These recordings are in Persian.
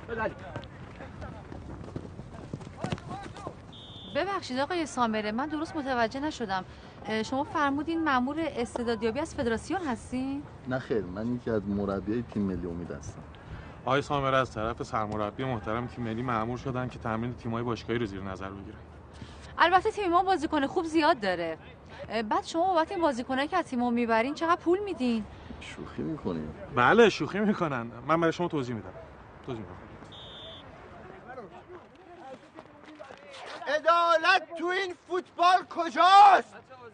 ببخشید آقای سامره، من درست متوجه نشدم. شما فرمودین مأمور استعدادیابی از فدراسیون هستین؟ نه خیر، من یکی از مربیای تیم ملی امید هستم. آقای سامره از طرف سرمربی محترم تیم ملی مأمور شدن که تمرین تیم‌های باشگاهی رو زیر نظر بگیرن. البته تیم ما بازیکن خوب زیاد داره. بعد شما بابت این بازیکنایی که از تیم ما میبرین چقدر پول میدین؟ شوخی میکنین؟ بله شوخی میکنن. من برای شما توضیح میدم. عدالت تو این فوتبال کجاست؟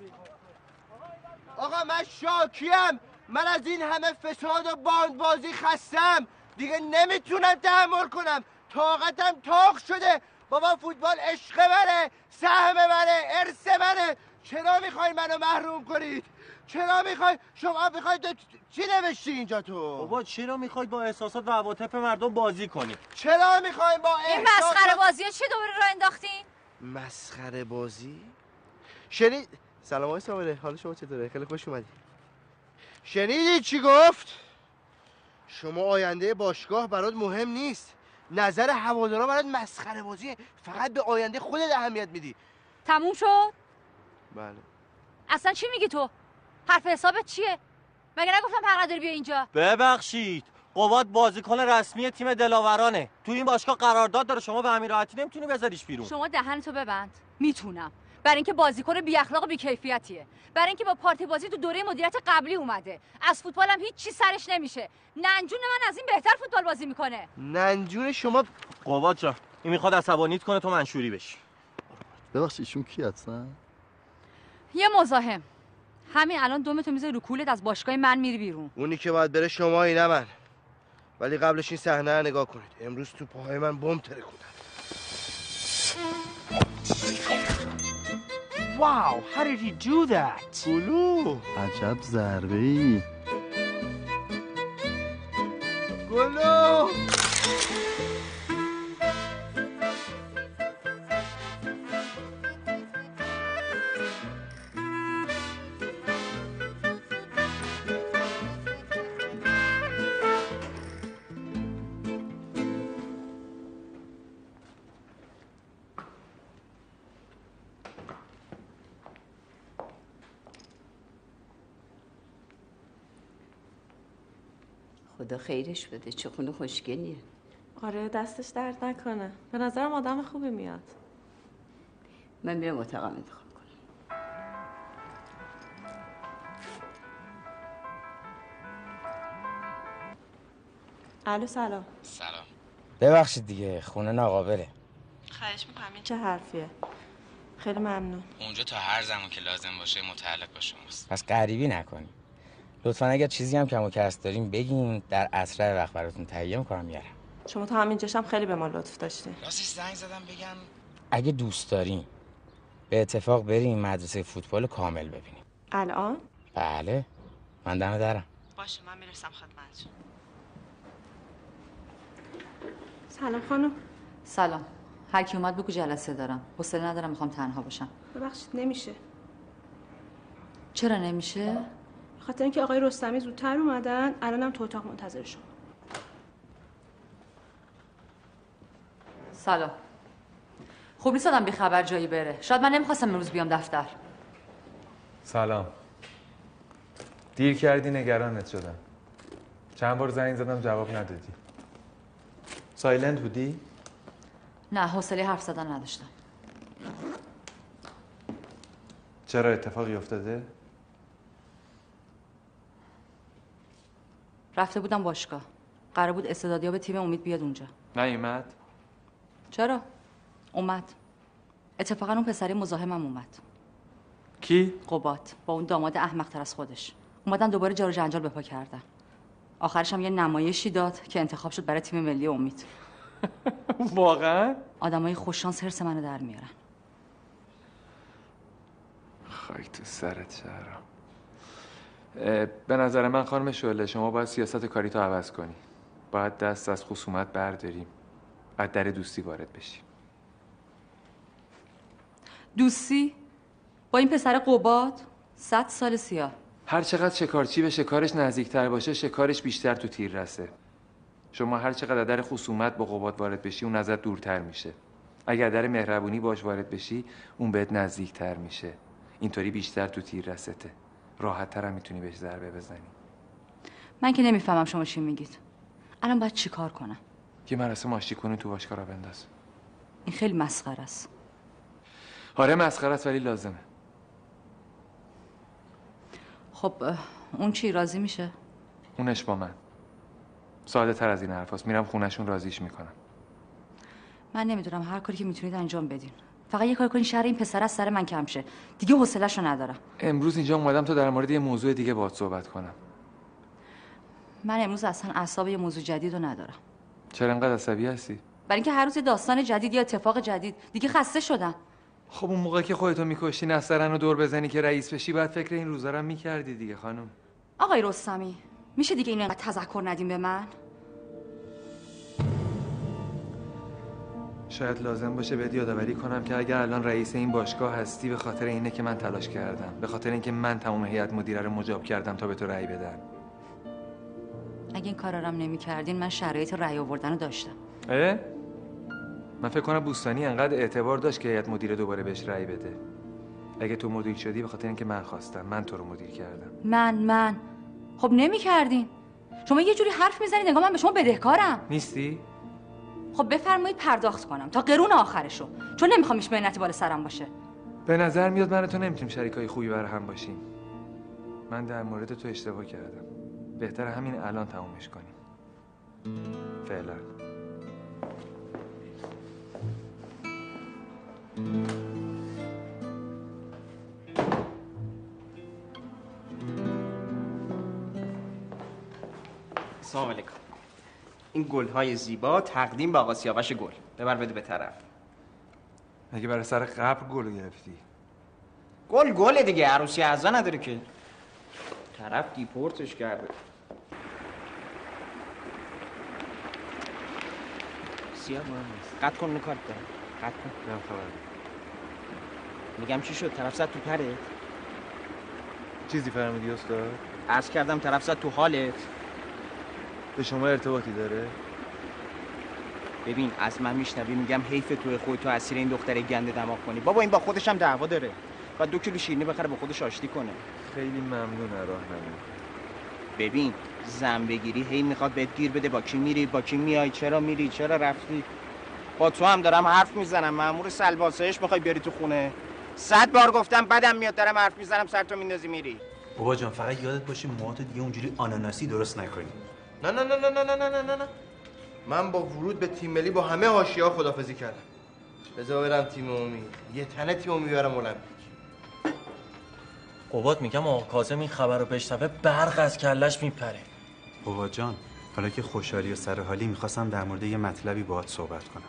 آقا من شاکیم. من از این همه فساد و باندبازی خستم. دیگه نمیتونم تحمل کنم. طاقتم تاق شده. بابا فوتبال عشق منه، سهم منه، ارث منه. چرا میخواین منو محروم کنید؟ چرا میخواید؟ شما میخواید چی نوشتی اینجا تو؟ بابا چرا میخواید با احساسات و عواطف مردم بازی کنید؟ چرا میخواین با این مسخره بازی‌ها چی دوباره راه انداختین؟ مسخره بازی؟ شنید؟ سلام آقای سامره، حال شما چطوره؟ خیلی خوش اومدی. شنیدی چی گفت؟ شما آینده باشگاه برات مهم نیست. نظر هوادارا برات مسخره بازیه. فقط به آینده خودت اهمیت میدی. تموم شد؟ بله. اصلا چی میگی تو؟ حرف حسابت چیه؟ مگه نگفتم حق نداری بیا اینجا؟ ببخشید، قوات بازیکن رسمی تیم دلاورانه. تو این باشگاه قرارداد داره، شما به همین راحتی نمیتونی بذاریش بیرون. شما دهنتو ببند. میتونم. برای اینکه بازیکن بی اخلاق و بی کیفیتیه. برای اینکه با پارتی بازی تو دوره مدیریت قبلی اومده. از فوتبال هم هیچ چی سرش نمیشه. ننجون من از این بهتر فوتبال بازی میکنه. ننجون شما؟ قوات جان، این میخواد عصبانیت کنه تو منشوری بشی. ببخشید ایشون کی هستن؟ یه مزاحم. همین الان دومتو میذاری رو کولت از باشگاه من میری بیرون. اونی که باید بره شمایی نه من. ولی قبلش این صحنه رو نگاه کنید. امروز تو پاهای من بمب ترکوندن. Wow, how did he do that? گلو. عجب ضربه ای. گلو. خدا خیرش بده، چه خونه خوشگلیه. آره دستش درد نکنه. به نظرم آدم خوبی میاد. من میرم اتاقم انتخاب کنم. الو سلام. سلام. ببخشید دیگه خونه ناقابله. خواهش میکنم. این چه حرفیه؟ خیلی ممنون. اونجا تا هر زمان که لازم باشه متعلق به شماست. پس غریبی نکنیم. لطفا اگر چیزی هم کم و کس داریم بگین، در اسرع وقت براتون تهیه میکنم میارم. شما تا همینجاش هم خیلی به ما لطف داشتین. راستش زنگ زدم بگم اگه دوست دارین به اتفاق بریم مدرسه فوتبال کامل ببینیم. الان؟ بله، من دم درم. باشه من میرسم خدمتتون. سلام خانم. سلام. هر کی اومد بگو جلسه دارم. حوصله ندارم، میخوام تنها باشم. ببخشید نمیشه. چرا نمیشه؟ خاطر اینکه آقای رستمی زودتر اومدن، الانم تو اتاق منتظر شما. سلام. خوب نیست آدم بی خبر جایی بره. شاید من نمیخواستم امروز بیام دفتر. سلام. دیر کردی، نگرانت شدم. چند بار زنگ زدم جواب ندادی. سایلنت بودی؟ نه، حوصله حرف زدن نداشتم. چرا اتفاقی افتاده؟ رفته بودم باشگاه. قرار بود استعدادیاب تیم امید بیاد اونجا. نیومد؟ چرا؟ اومد. اتفاقا اون پسری مزاحمم اومد. کی؟ قبات، با اون داماد احمق‌تر از خودش. اومدن دوباره جار و جنجال به پا کردن. آخرش هم یه نمایشی داد که انتخاب شد برای تیم ملی امید. واقعا؟ آدمای خوششانس حرص منو در میارن. خاک تو سرت شهرام. به نظر من خانم شعله شما باید سیاست کاری تو عوض کنی. باید دست از خصومت برداریم. از در دوستی وارد بشیم. دوستی؟ با این پسر قباد؟ 100 سال سیاه. هر چقدر شکارچی به شکارش نزدیکتر باشه، شکارش بیشتر تو تیر رسه. شما هر چقدر در خصومت با قباد وارد بشی اون ازت دورتر میشه. اگر در مهربونی باش وارد بشی اون بهت نزدیکتر میشه. اینطوری بیشتر تو تیر رسته. راحت‌تر هم میتونی بهش ضربه بزنی. من که نمیفهمم شما چی میگید. الان باید چی کار کنم؟ یه مراسم آشتی کنی تو باشگاه را بنداز. این خیلی مسخره است. آره مسخره است ولی لازمه. خب اون چی راضی میشه؟ اونش با من. ساده تر از این حرفاست. میرم خونه‌شون راضیش میکنم. من نمیدونم، هر کاری که میتونید انجام بدین. فقط یه کار کنین شهر این پسر از سر من کم شه. دیگه حوصله‌شو ندارم. امروز اینجا اومدم تا در مورد یه موضوع دیگه باهات صحبت کنم. من امروز اصلا اعصاب یه موضوع جدیدو ندارم. چرا انقدر عصبی هستی؟ برای اینکه هر روز داستان جدید یا اتفاق جدید. دیگه خسته شدم. خب اون موقع که خودتو میکشتی نسترن رو دور بزنی که رئیس بشی بعد فکر این روزا رو میکردی دیگه خانم. آقای رستمی، میشه دیگه اینقدر تذکر ندیم به من؟ شاید لازم باشه بهت یادآوری کنم که اگر الان رئیس این باشگاه هستی به خاطر اینه که من تلاش کردم، به خاطر اینکه من تمام هیئت مدیره رو مجاب کردم تا به تو رأی بدم. اگه این کارا رو نمی‌کردین من شرایط رأی آوردن رو داشتم. من فکر کنم بوستانی انقدر اعتبار داشت که هیئت مدیره دوباره بهش رأی بده. اگه تو مدیر شدی به خاطر اینکه من خواستم، من تو رو مدیر کردم. من خب نمی‌کردین. شما یه جوری حرف میزنید انگار من به شما بدهکارم. نیستی؟ خب بفرمایید پرداخت کنم تا قرون آخرشو، چون نمیخوام هیچ مهنتی بالا سرم باشه. به نظر میاد من و تو نمیتونیم شریکای خوبی برای هم باشیم. من در مورد تو اشتباه کردم. بهتره همین الان تمومش کنیم. فعلا. سلام علیکم. این گل‌های زیبا تقدیم به آقا سیاوش گل. ببر بده به طرف. اگه برای سر قبر گل گرفتی. گل دیگه، عروسی اعضا نداره که. طرف دیپورتش کرده. سیاه مهم نیست. قطع کن نکارت دارم. قطع کن. نم خبر. میگم چی شد؟ طرف زد تو پرت. چیزی فهمیدی استاد؟ عرض کردم طرف زد تو حالت. به شما ارتباطی داره؟ ببین از من میشنوی میگم حیف تو خودتو اسیر این دختره گنده دماغ کنی. بابا این با خودش هم دعوا داره. بعد 2 کیلو شیرینی بخره با خودش آشتی کنه. خیلی ممنون راهنمایی. ببین زن بگیری هی میخواد بهت گیر بده با کی میری با کی میای، چرا میری چرا رفتی. با تو هم دارم حرف میزنم، مأمور سلواسهش میخوای بیاری تو خونه. 100 بار گفتم بدم میاد دارم حرف میزنم سرتو میندازی میری. بابا جان فقط یادت باشه موهاتو دیگه اونجوری آناناسی درست نکنی. نه نه نه نه نه نه نه نه نه. من با ورود به تیم ملی با همه حاشیه‌ها خدافظی کردم. بذار برم تیم امید. یه تنه تیم امید میبرم المپیک. قباد میگم آقا کاظم این خبر رو بشنوه برق از کلش میپره. بابا جان حالا که خوشحالی و سرحالی میخواستم در مورد یه مطلبی باهات صحبت کنم.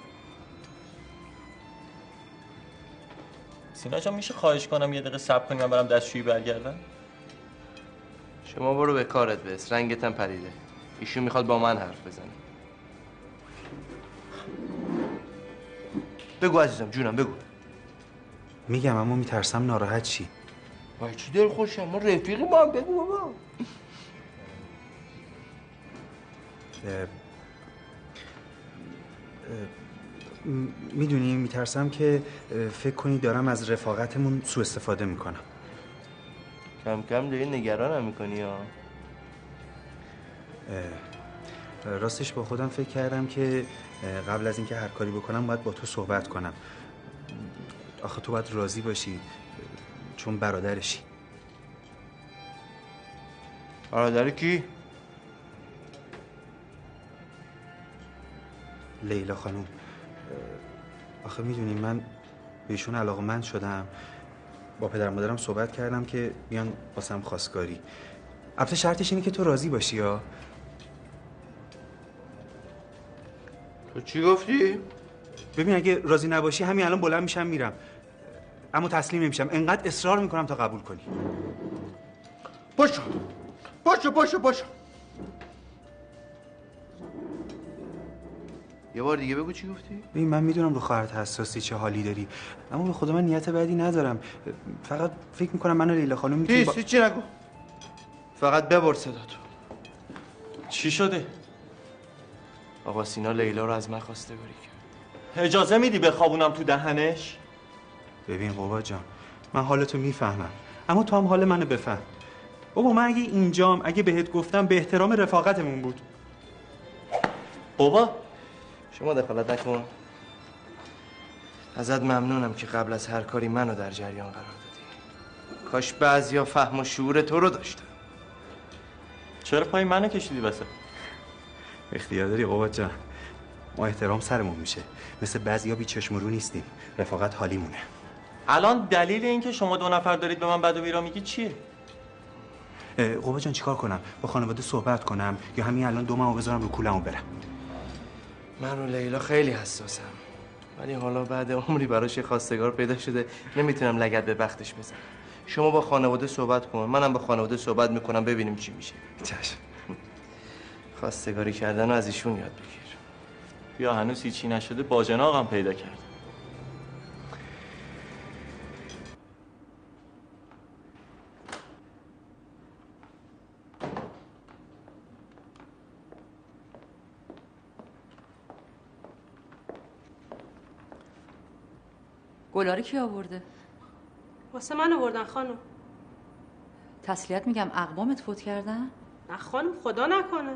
سینا جان میشه خواهش کنم یه دقیقه صبر کنی من برم دستشویی برگردم؟ شما برو به کارت برس، رنگت هم پریده. ایشون میخواد با من حرف بزنه. بگو عزیزم جونم بگو. میگم اما میترسم ناراحت چی. وای چی دل خوشم، ما رفیقی با هم. بگو بابا. میدونی میترسم که فکر کنی دارم از رفاقتمون سوء استفاده میکنم. کم کم داری نگرانم میکنی ها. راستش با خودم فکر کردم که قبل از اینکه هر کاری بکنم باید با تو صحبت کنم. آخه تو باید راضی باشی چون برادرشی. برادر کی؟ لیلا خانم. آخه میدونی من بهشون علاقه‌مند شدم. با پدر مادرم صحبت کردم که بیان واسم خواستگاری. البته شرطش اینه که تو راضی باشی ها. تو چی گفتی؟ ببین اگه راضی نباشی همین الان بلند میشم میرم. اما تسلیم نمیشم. انقدر اصرار میکنم تا قبول کنی. باشو. یه بار دیگه بگو چی گفتی؟ ببین من میدونم رو خواهرت حساسی چه حالی داری، اما به خدا من نیت بدی ندارم. فقط فکر میکنم من و لیلا خانم میتونیم چی نگو. فقط ببر صداتو. چی شده؟ آقا سینا لیلا رو از من خواستگاری کرد. اجازه میدی بخوابونم تو دهنش؟ ببین قباد جان، من حالتو میفهمم، اما تو هم حال منو بفهم. بابا من اگه اینجام، اگه بهت گفتم به احترام رفاقتمون بود. بابا شما دخالت نکن. ازت ممنونم که قبل از هر کاری منو در جریان قرار دادی. کاش بعضیا فهم و شعور تو رو داشتن. چرا پای منو کشیدی واسه؟ اختیار داری قباد جان، ما احترام سرمون میشه، مثل بعضیا بی چشم رو نیستیم، رفاقت حالیمونه. الان دلیل اینکه شما 2 نفر دارید به من بد و بیرا میگی چیه؟ قباد جان چیکار کنم؟ با خانواده صحبت کنم یا همین الان دوممو بذارم رو کولمو برم؟ من رو لیلا خیلی حساسم، ولی حالا بعد عمری براش خواستگار پیدا شده، نمیتونم لگد به بختش بزنم. شما با خانواده صحبت کن، منم با خانواده صحبت میکنم، ببینیم چی میشه. چشم. خواستگاری کردن رو از ایشون یاد بگیر. یا هنوز هیچی نشده باجناقم پیدا کرد. گلاره کی آورده؟ واسه من آوردن خانم. تسلیت میگم، اقوامت فوت کردن؟ نه خانم، خدا نکنه.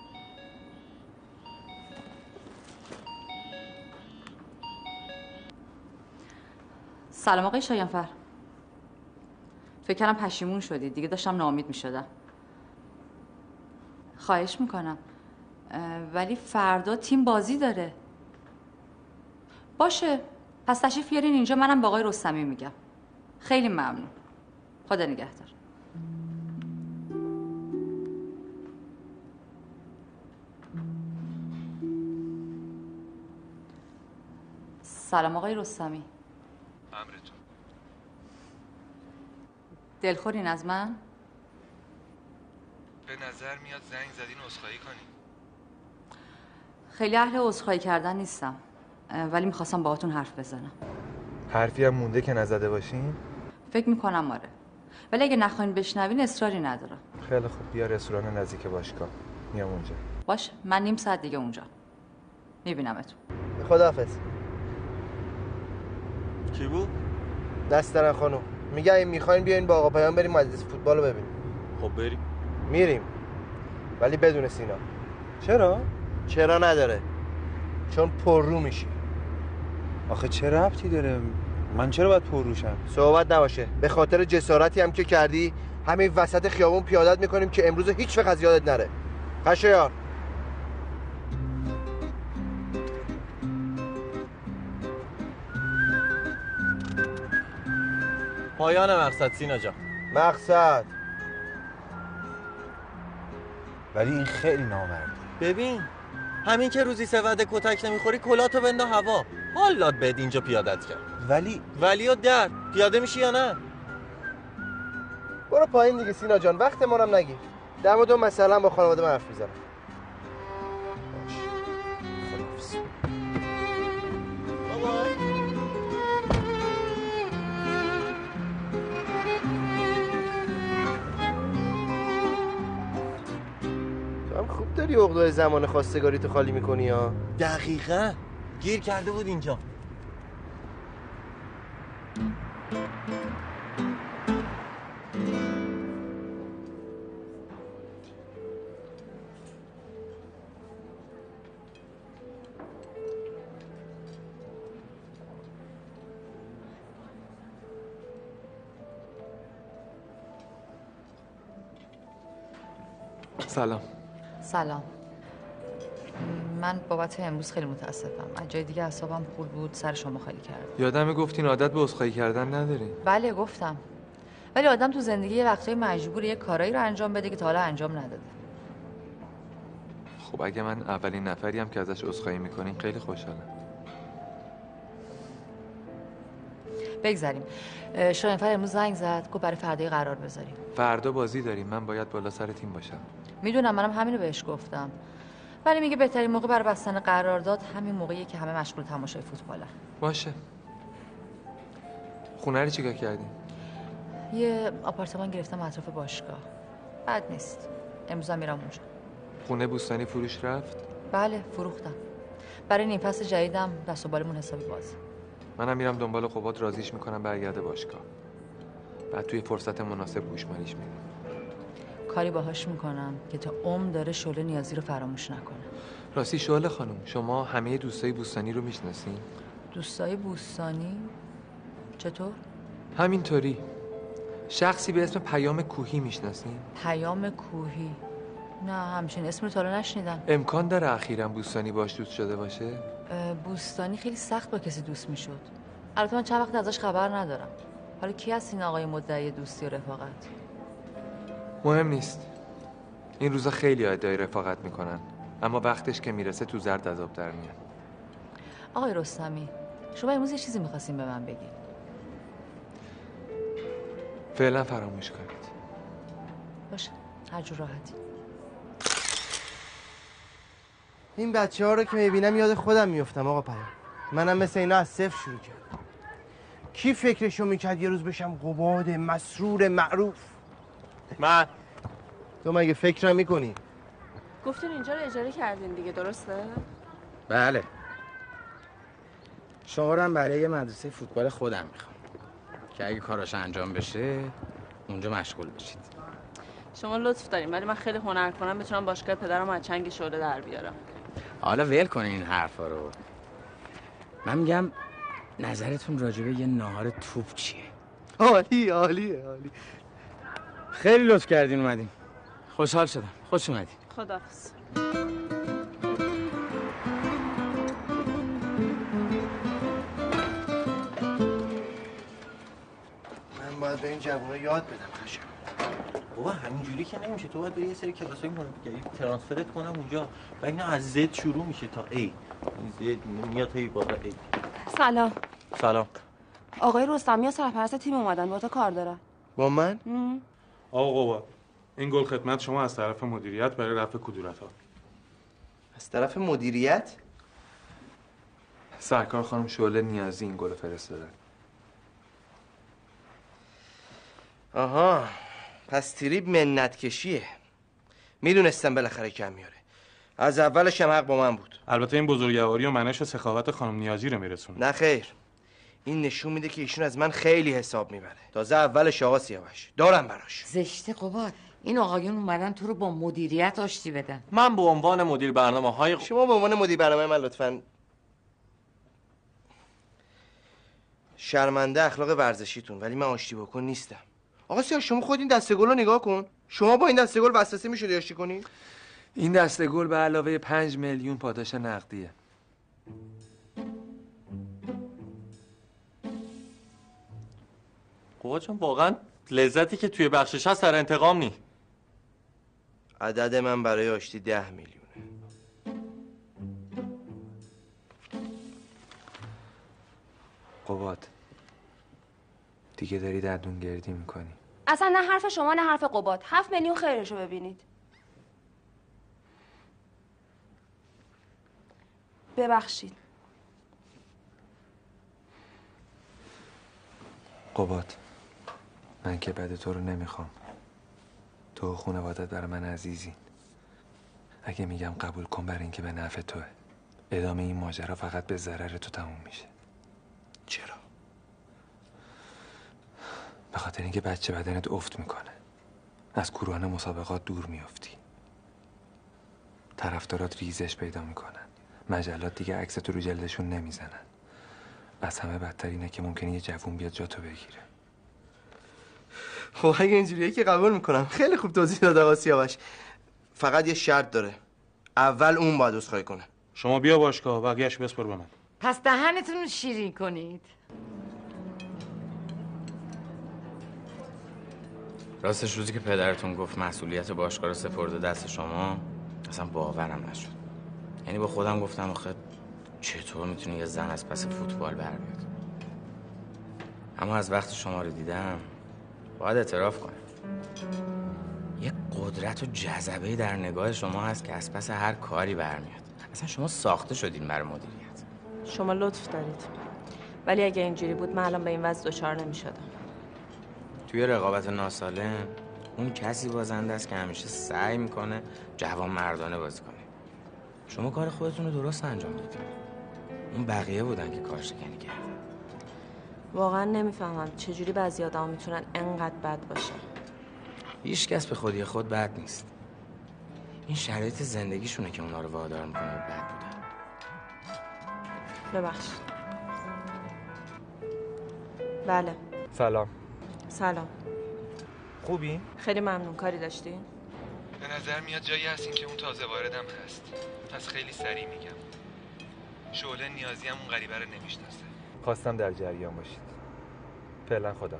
سلام آقای شایانفر. فکر کردم پشیمون شدید، دیگه داشتم ناامید میشدم. خواهش میکنم، ولی فردا تیم بازی داره. باشه، پس تشریف بیارین اینجا، منم با آقای رستمی میگم. خیلی ممنون. خدا نگهدار. سلام آقای رستمی. امرتون. دلخورین از من؟ به نظر میاد زنگ زدین عذرخواهی کنین. خیلی اهل عذرخواهی کردن نیستم، ولی میخواستم باهاتون حرف بزنم. حرفی هم مونده که نزده باشین؟ فکر میکنم آره، ولی اگه نخواین بشنوین اصراری ندارم. خیلی خوب، بیا رستوران نزدیک باشگاه، میام اونجا. باشه، من نیم ساعت دیگه اونجا میبینمتون. خداحافظ. کی بود؟ دسترن خانم. میگه این میخواین بیاین با آقا پیام بریم مجلس فوتبال رو ببینیم. خب بریم. میریم، ولی بدون سینا. چرا؟ چرا نداره، چون پررو میشی. آخه چه ربطی داره؟ من چرا باید پرروشم؟ صحبت نباشه، به خاطر جسارتی هم که کردی همین وسط خیابون پیادت میکنیم که امروز هیچ وقت از یادت نره. خشایار. پایان مقصد سینا جان. مقصد. ولی این خیلی نامرده. ببین، همین که روزی 3 وعده کتک نمیخوری کلاتو بنده هوا. حالات بد اینجا پیادت کرد. ولی و در پیاده میشی یا نه؟ برو پایین دیگه سینا جان، وقت ما هم نگیر. در مورد مثلا با خانواده من حرف میزنم. تو هم خوب داری عقده‌های زمان خواستگاری تو خالی میکنی ها. دقیقاً گیر کرده بود اینجا. سلام. سلام. من بابت امروز خیلی متاسفم. از جای دیگه اعصابم خورد بود، سر شما خالی کردم. یادم گفتین عادت به عذرخواهی کردن ندارین. بله گفتم، ولی آدم تو زندگی یه وقتایی مجبوره یه کارایی رو انجام بده که تا حالا انجام نداده. خب اگه من اولین نفری هم که ازش عذرخواهی میکنین خیلی خوشحالم. بگذاریم. شایانفر امروز زنگ زد، گفت برای فردا قرار بذاریم. فردا بازی داریم، من باید بالا سر تیم باشم. میدونم، منم همینو بهش گفتم، ولی میگه بهترین موقع برای بستن قرارداد همین موقعیه که همه مشغول تماشای فوتبالن. باشه. خونه رو چیکار کردین؟ یه آپارتمان گرفتم اطراف باشگاه. بد نیست. امروز هم میرم اونجا. خونه بوستانی فروش رفت؟ بله فروختم. برای نیم فصل جدیدم دست و بالمون حسابی بازه. منم میرم دنبال قباد، رازیش میکنم برگرده باشگاه. بعد توی فرصت مناسب گوشمالیش میدیم. کاری باهاش میکنم که تا عمر داره شعله نیازی رو فراموش نکنه. راستی شعله خانم، شما همه دوستای بوستانی رو میشناسین؟ دوستای بوستانی؟ چطور؟ همینطوری. شخصی به اسم پیام کوهی میشناسین؟ پیام کوهی؟ نه همچین اسم رو تا حالا نشنیدم. امکان داره اخیراً بوستانی باش دوست شده باشه؟ بوستانی خیلی سخت با کسی دوست میشد. البته من چند وقت ازش خبر ندارم. حالا کی هست این آقای مدعی دوستی و رفاقت؟ مهم نیست. این روزا خیلی ادعای رفاقت میکنن، اما وقتش که میرسه تو زرد از آب در میان. آقای رستمی، شما امروز یه چیزی میخواستین به من بگید. فعلا فراموش کنید. باشه، هر جور راحتی. این بچه ها رو که میبینم یاد خودم میفتم آقا پیام. منم مثل اینا از صفر شروع کردم. کی فکرشو میکرد یه روز بشم قباد مسرور معروف؟ من. تو مگه فکرم میکنی؟ گفتین اینجا رو اجاره کردین دیگه، درسته؟ بله. شما رو هم برای یه مدرسه فوتبال خودم میخوام که اگه کاراش انجام بشه اونجا مشغول بشید. شما لطف دارین، ولی من خیلی هنر کنم بتونم باشگاه پدرم از چنگ شعله در بیارم. حالا ول کنین این حرفا رو. من میگم نظرتون راجبه یه ناهار توپ چیه؟ عالی عالیه عالی. خیلی لطف کردین اومدین. خوشحال شدم. خوش اومدین. خداحافظ. من باید به این جوونا یاد بدم خشم. بابا همینجوری که نمیشه. تو باید بری یه سری کلاسای مربیگری ترانسفرت کنم اونجا و اینا از زد شروع میشه تا ای. زد میاد تا بالا ای. سلام. سلام. آقای رستمی سرپرست تیم اومدن، با تو کار دارن. با من؟ آقا قباد، این گل خدمت شما از طرف مدیریت برای رفع کدورت‌ها. از طرف مدیریت؟ سرکار خانم شعله نیازی این گل فرستادن. آها، پس تریب منت کشیه. میدونستم بالاخره کم میاره. از اولش هم حق با من بود. البته این بزرگواری و منش و سخاوت خانم نیازی رو میرسونه. نه خیر. این نشون میده که ایشون از من خیلی حساب میبره. تازه اولش آقا سیاوش دارم براش. زشته قباد. این آقایون اومدن تو رو با مدیریت آشتی بدن. من به عنوان مدیر برنامه‌های شما به عنوان مدیر برنامه من لطفاً شرمنده اخلاق ورزشیتون، ولی من آشتی بکن نیستم. آقا سیاوش شما خود این دسته گل رو نگاه کن. شما با این دسته گل وسوسه میشدی آشتی کنی؟ این دسته گل به علاوه 5 میلیون پاداش نقدیه. قباد جان واقعا لذتی که توی بخشش هست سر انتقام نی. عدد من برای آشتی 10 میلیونه. قباد دیگه داری دندون گردی میکنی. اصلا نه حرف شما نه حرف قباد. 7 میلیون خیرشو ببینید. ببخشید. قباد من که بد تو رو نمیخوام. تو و خانوادت برای من عزیزین. اگه میگم قبول کن برای اینکه به نفع توه. ادامه این ماجرا فقط به ضرر تو تموم میشه. چرا؟ به خاطر اینکه بچه بدنت افت میکنه. از کوران مسابقات دور میافتی. طرفدارات ریزش پیدا میکنن. مجلات دیگه عکس تو رو جلدشون نمیزنن. از همه بدتر اینه که ممکنه یه جوون بیاد جاتو بگیره. خب اگه اینجوریه که قبول میکنم. خیلی خوب توضیح داد آقا سیاوش. فقط یه شرط داره. اول اون باید عذرخواهی کنه. شما بیا باشگاه، بقیه‌اش بسپر به من. پس دهنتون رو شیرین کنید. راستش روزی که پدرتون گفت مسئولیت باشگاه رو سپرده دست شما اصلا باورم نشد. یعنی با خودم گفتم آخه چطور میتونه یه زن از پس فوتبال بر بیاد. اما از وقتی شما رو دیدم باید اعتراف کنم یه قدرت و جذبه در نگاه شما هست که از پس هر کاری برمیاد. اصلا شما ساخته شدین برای مدیریت. شما لطف دارید. ولی اگه اینجوری بود من الان به این وضع دچار نمی‌شدم. توی رقابت ناسالم اون کسی بازنده است که همیشه سعی میکنه جوان مردانه بازی کنه. شما کار خودتون رو درست انجام دادید. اون بقیه بودن که کارشکنی کردن. واقعا نمیفهمم چجوری بعضی آدما میتونن انقدر بد باشن. هیچ کس به خودی خود بد نیست. این شرایط زندگیشونه که اونا رو وادار میکنه به بد بودن. ببخشید. بله. سلام. سلام. خوبی؟ خیلی ممنون. کاری داشتی؟ به نظر میاد جایی هستین که اون تازه واردم هست. پس خیلی سریع میگم. شعله نیازی هم اون غریبه رو نمیشناسه. خواستم در جریان باشید. فعلا خداحافظ.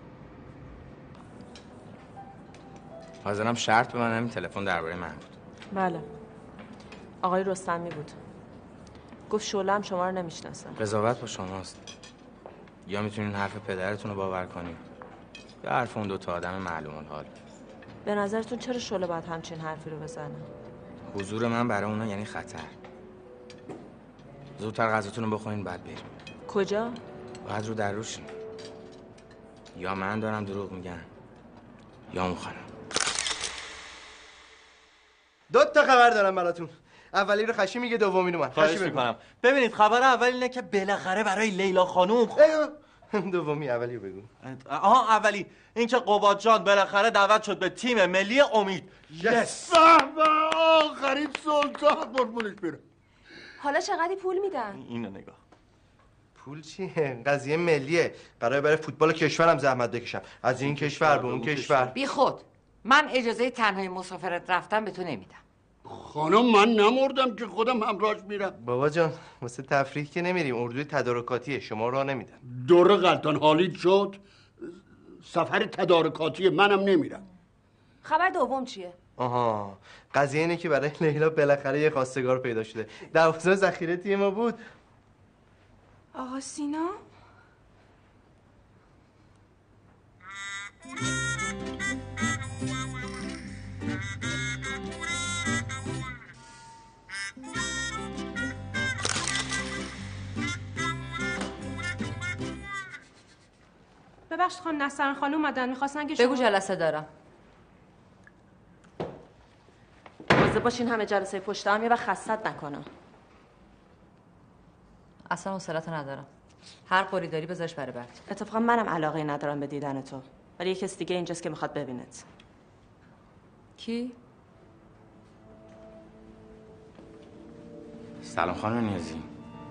حاضرم شرط ببندم این تلفن درباره من بود. بله. آقای رستمی بود. گفت شعله هم شما رو نمیشناسه. قضاوت با شماست. یا میتونین حرف پدرتون رو باور کنید یا حرف اون 2 تا آدم معلوم الحال. به نظرتون چرا شعله باید همچین حرفی رو بزنه؟ حضور من برای اونا یعنی خطر. زودتر غذاتون رو بخورین بعد بریم. کجا؟ باید رو در روشین. یا من دارم دروغ میگم یا اون خانم. 2 تا خبر دارم براتون. اولی رو خشی میگه، دومی رو من. خواهش میکنم. ببینید خبر اول اینه که بالاخره برای لیلا خانوم دومی اولی رو بگو. آها اولی این که قباد جان بالاخره دعوت شد به تیم ملی امید. یس. آخرین سلطان قربونش برم. حالا چقدر پول میدن؟ اینو نگاه. پول چیه؟ قضیه ملیه. قراره برای فوتبال کشورم زحمت بکشم. از این کشور به اون کشور. بی خود. من اجازه تنهای مسافرت رفتن به تو نمیدم. خانم من نمردم که خودم همراهش میرم. بابا جان واسه تفریح که نمیریم، اردوی تدارکاتیه، شما راه نمیدن. دور غلطان حالیت شد. سفر تدارکاتی منم نمیرم. خبر دوم چیه؟ آها قضیه اینه که برای لیلا بالاخره یه خواستگار پیدا شده. دروازه ذخیره تیم ما بود. آقا سینا؟ ببخشید خانم نصرن خانم اومدن میخواستن که بگو جلسه دارم. مواظب باشین همه جلسه پشت هم یه وقت خستت نکنم. اصلا حوصله‌ت ندارم. هر قوری داری بذارش برای بعد. اتفاقا منم علاقه ندارم به دیدن تو. ولی یه کس دیگه اینجاست که میخواد ببینت. کی؟ سلام خانم نیازی.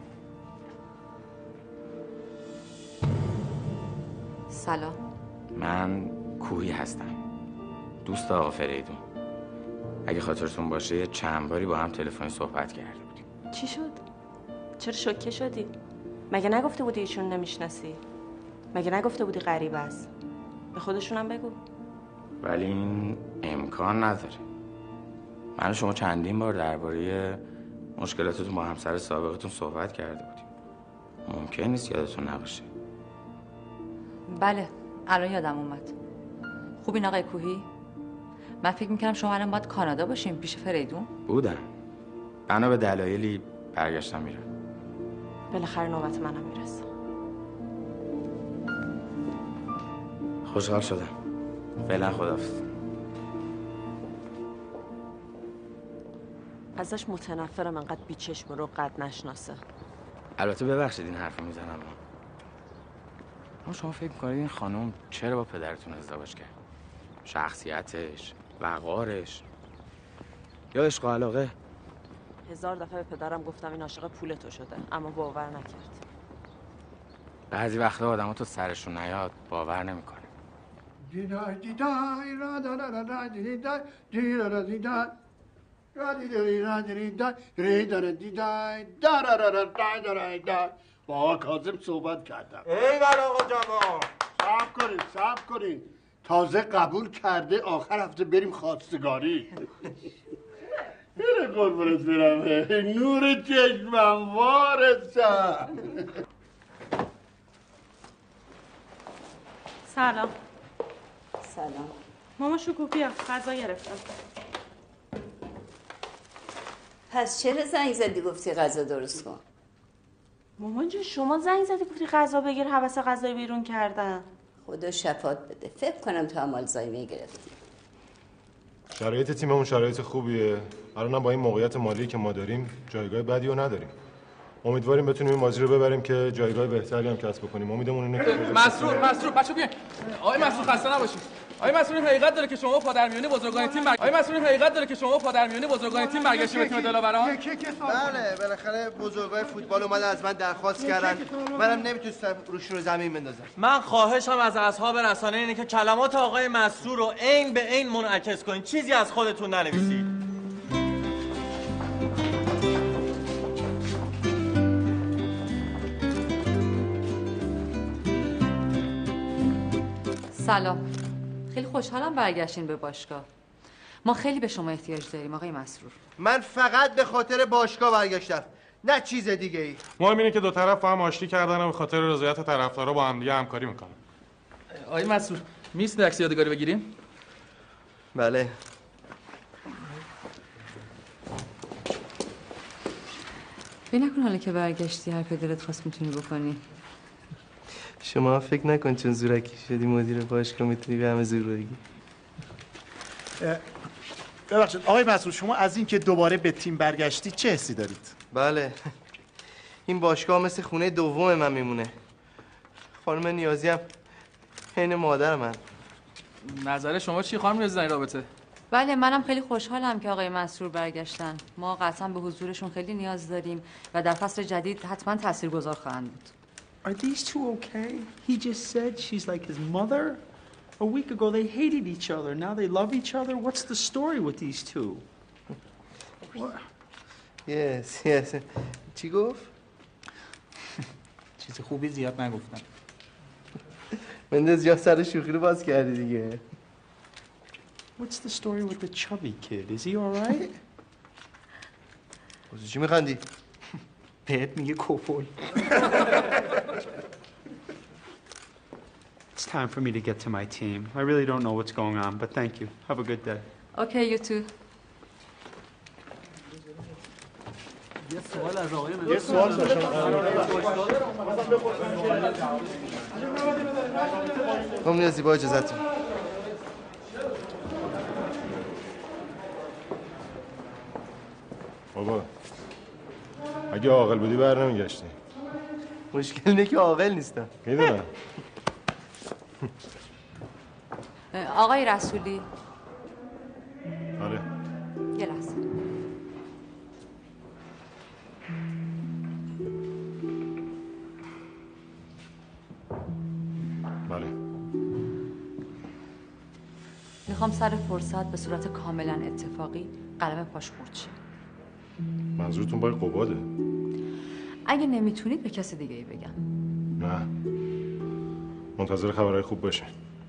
سلام. من کوهی هستم. دوست آقا فریدون. اگه خاطرتون باشه چند باری با هم تلفنی صحبت کرده بودیم. چی شد؟ چرا شوکه شدی؟ مگه نگفته بودی ایشون نمیشناسی؟ مگه نگفته بودی غریب است؟ به خودشونم بگو. ولی این امکان نداره. من و شما چندین بار درباره مشکلاتتون با همسر سابقتون صحبت کرده بودیم. ممکن نیست یادتون نباشه. بله الان یادم اومد. خوب این آقای کوهی؟ من فکر میکردم شما الان باید کانادا باشیم پیش فریدون. بودم. بنا به دلایلی برگشتم میرم. بالاخره نوبت منم میرسه. خوشحال شدم. فعلا خداحافظ. ازش متنفرم انقدر بیچشم رو قد نشناسه. البته ببخشید این حرفو میزنم اما شما فکر میکنید این خانم چرا با پدرتون ازدواج کرد؟ شخصیتش، وقارش یا عشق و علاقه؟ 1000 دفعه به پدرم گفتم این عاشق پول تو شده اما باور نکرد. بعضی وقتا آدم‌ها تو سرشون نیاد باور نمیکنه. با کاظم صحبت کردم. ایول آقا جوان. صبر کنین تازه قبول کرده آخر هفته بریم خواستگاری. بره قربونت برم. نور چشمم وارثم. سلام. سلام. ماما شکوفی غذا گرفتم. پس چرا زنگ زدی گفتی غذا درست کن؟ مامان جون شما زنگ زدی گفتی غذا بگیر حوس غذای بیرون کردن. خدا شفاعت بده. فکر کنم تو هم آلزایمر گرفتی. شرایط تیممون شرایط خوبیه. الانم با این موقعیت مالی که ما داریم جایگاه بدی رو نداریم. امیدواریم بتونیم این بازی رو ببریم که جایگاه بهتری هم کسب بکنیم. امیدمون اینه که مسرور بچه‌ها بیاین. آقای مسرور خسته نباشید. آقای مسرور این حقیقت داره که شما پادرمیانی بزرگان تیم برگشتید به تیم دلاوران؟ بله بالاخره بزرگای فوتبال اومدن از من درخواست کردن. منم نمیتونستم روشون رو زمین بندازم. من خواهشم از اصحاب رسانه اینه که کلمات آقای مسرور رو عین به عین منعکس کنین. چیزی از خودتون ننویسید. سلام. خیلی خوشحالم برگشتین به باشگاه. ما خیلی به شما احتیاج داریم آقای مسرور. من فقط به خاطر باشگاه برگشتم، نه چیز دیگه ای. مهم اینه که دو طرف هم آشتی کردن و به خاطر رضایت طرفدارا با هم دیگه همکاری میکنن. آقای مسرور میست عکس یادگاری بگیریم؟ بله. فکر نکن حالا که برگشتی هر دلت خواست میتونی بکنی. شما فکر نکن چون زورکی شدی مدیر باشگاه میتونی به همه زور بگی. ببخشید آقای مسعود، شما از این که دوباره به تیم برگشتی چه حسی دارید؟ بله، این باشگاه مثل خونه دوم من میمونه. خانم نیازی هم عین مادر من. نظر شما چی خانم نیازی در این رابطه؟ بله منم خیلی خوشحالم که آقای مسرور برگشتن. ما قطعا به حضورشون خیلی نیاز داریم و در فصل جدید حتما تاثیرگذار خواهند بود. Are these two okay? He just said she's like his mother. A week ago they hated each other. Now they love each other. What's the story with these two? Yes. چی گفت؟ چیز خوبی زیاد نگفتم. مندز جا سر شوخی رو باز کردی دیگه. What's the story with the chubby kid? Is he all right? چی میخندی؟ بهت میگه کفول. It's time for me to get to my team. I really don't know what's going on, but thank you. Have a good day. Okay, you too. یه سوال از آقای یه سوال داشتم. خانم نیازی با اجازهتون. بابا اگه عاقل بودی بر نمیگشتی. مشکل اینه که عاقل نیستم. میدونم. آقای رسولی. آره. یه لحظه. بله. میخوام سر فرصت به صورت کاملا اتفاقی قلم پاش خورد شه. منظورتون باید قباده؟ اگه نمیتونید به کسی دیگه ای بگم. نه. منتظر خبرهای خوب باشه.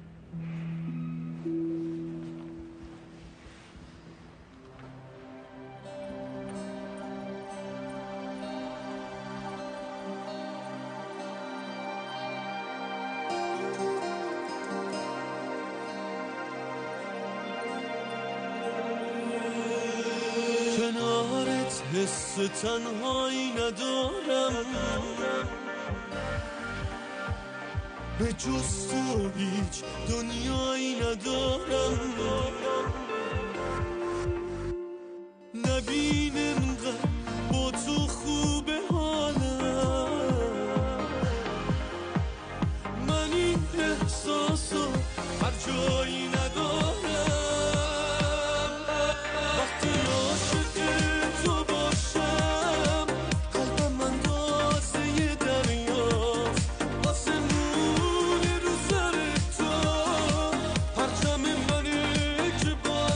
کنارت حس تنهایی ندارم، به جز تو هیچ دنیایی ندارم. نبین انقدر با تو خوبه حالم، من این احساسو هر جایی ندارم. وقتی عاشق تو باشم قلبم اندازه دریاست، آسمون رو سر تو پرچم منه که با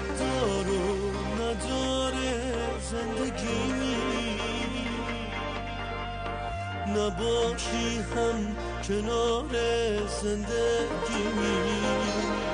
دار و نداره زندگی نباشی هم کنار زندگی